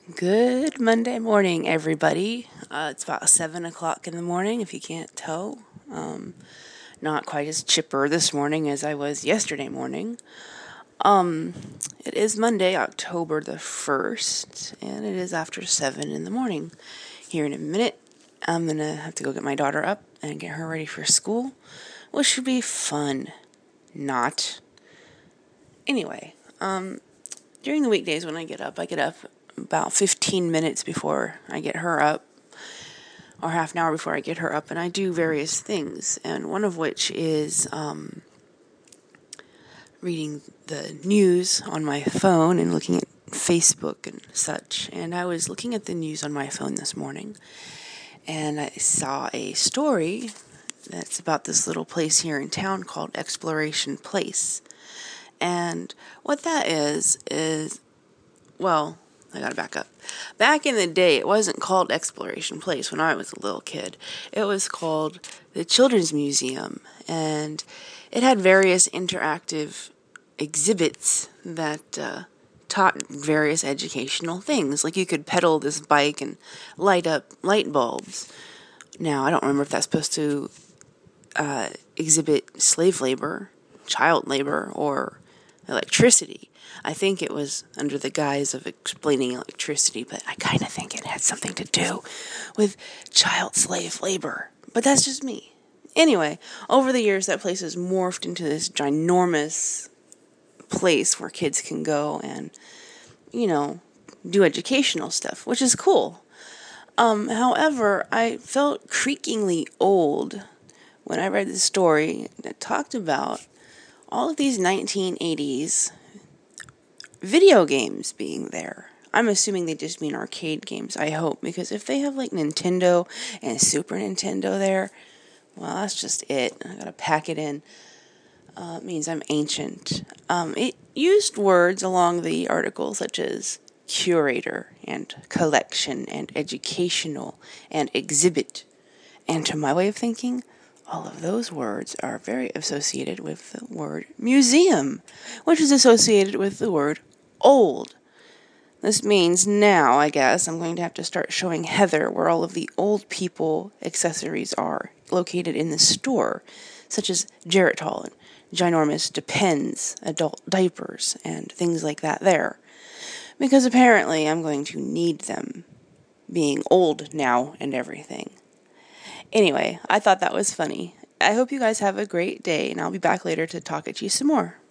Good Monday morning, everybody. It's about 7 o'clock in the morning, if you can't tell. Not quite as chipper this morning as I was yesterday morning. It is Monday, October the 1st, and it is after 7 in the morning. Here in a minute, I'm going to have to go get my daughter up and get her ready for school, which should be fun. Not. Anyway, during the weekdays when I get up about 15 minutes before I get her up, or half an hour before I get her up, and I do various things, and one of which is reading the news on my phone and looking at Facebook and such. And I was looking at the news on my phone this morning, and I saw a story that's about this little place here in town called Exploration Place. And what that is, well, I gotta back up. Back in the day, it wasn't called Exploration Place when I was a little kid. It was called the Children's Museum, and it had various interactive exhibits that taught various educational things. Like you could pedal this bike and light up light bulbs. Now, I don't remember if that's supposed to exhibit slave labor, child labor, or electricity. I think it was under the guise of explaining electricity, but I kind of think it had something to do with child slave labor. But that's just me. Anyway, over the years, that place has morphed into this ginormous place where kids can go and, do educational stuff, which is cool. However, I felt creakingly old when I read the story that talked about all of these 1980s video games being there. I'm assuming they just mean arcade games, I hope, because if they have like Nintendo and Super Nintendo there, well, that's just it. I gotta pack it in. It means I'm ancient. It used words along the article such as curator and collection and educational and exhibit. And to my way of thinking, all of those words are very associated with the word museum, which is associated with the word old. This means now, I guess, I'm going to have to start showing Heather where all of the old people accessories are located in the store, such as Geritol and ginormous Depends, adult diapers, and things like that there. Because apparently I'm going to need them, being old now and everything. Anyway, I thought that was funny. I hope you guys have a great day, and I'll be back later to talk at you some more.